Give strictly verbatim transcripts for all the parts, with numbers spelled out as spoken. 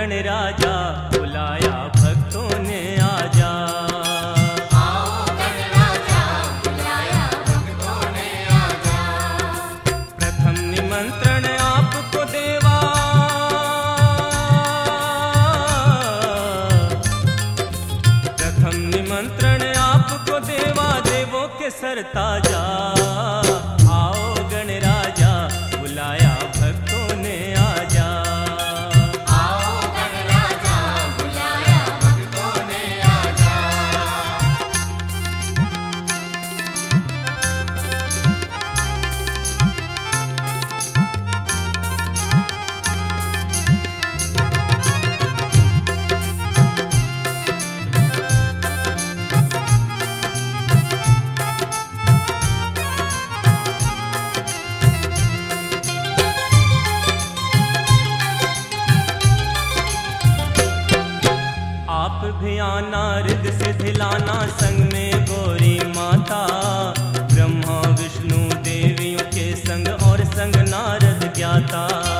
गणराजा बुलाया भक्तों ने आजा। आओ गणराजा बुलाया भक्तों ने आजा। प्रथम निमंत्रण आपको देवा, प्रथम निमंत्रण आपको देवा, देवों के सर ताजा। आओ गणराजा बुलाया भक्तों ने आजा। आओ गणराजा बुलाया भक्तों ने आजा। आप भी आना रिद्ध सिद्धि लाना, संग में गौरी माता, ब्रह्मा विष्णु देवियों के संग और संग नारद ज्ञाता।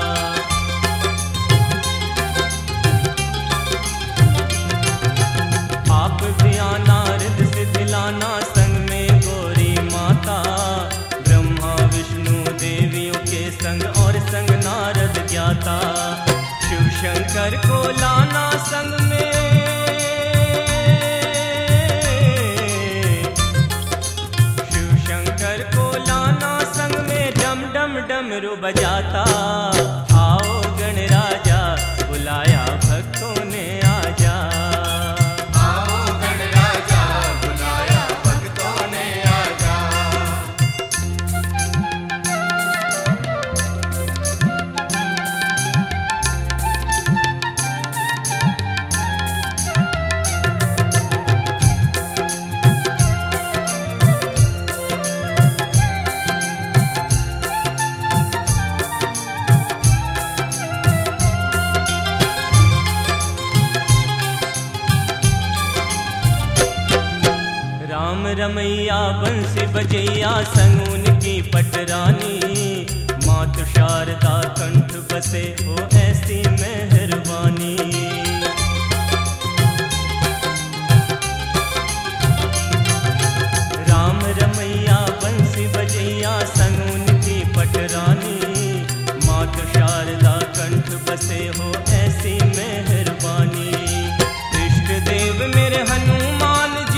आप भी आना रिद्ध सिद्धि लाना, संग में गौरी माता, ब्रह्मा विष्णु देवियों के संग और संग नारद ज्ञाता। शिव शंकर को लाना संग में, शिव शंकर को लाना संग में, डम डम डमरू बजाता। आओ गणराजा बुलाया भक्तों ने आजा। आओ गणराजा बुलाया भक्तों ने आजा। राम रमैया बंसी बजैया, संग उनकी पटरानी, मातु शारदा कंठ बसे हो ऐसी मेहरबानी। राम रमैया बंसी बजैया, संग उनकी पटरानी, मातु शारदा कंठ बसे हो ऐसी मेहरबानी। इष्ट देव मेरे हनुमान जी,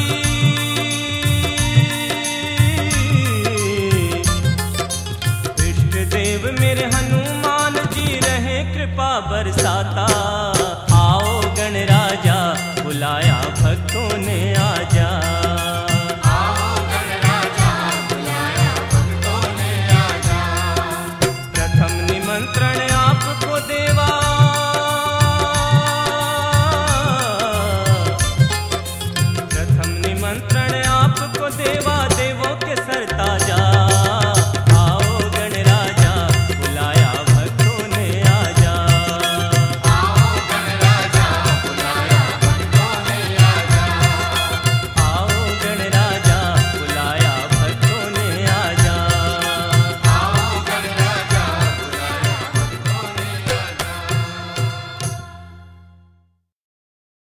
देव मेरे हनुमान जी, रहे कृपा बरसाता। आओ गणराजा बुलाया भक्तों ने आजा। आओ गणराजा बुलाया भक्तों ने आजा। प्रथम निमंत्रण आपको देवा,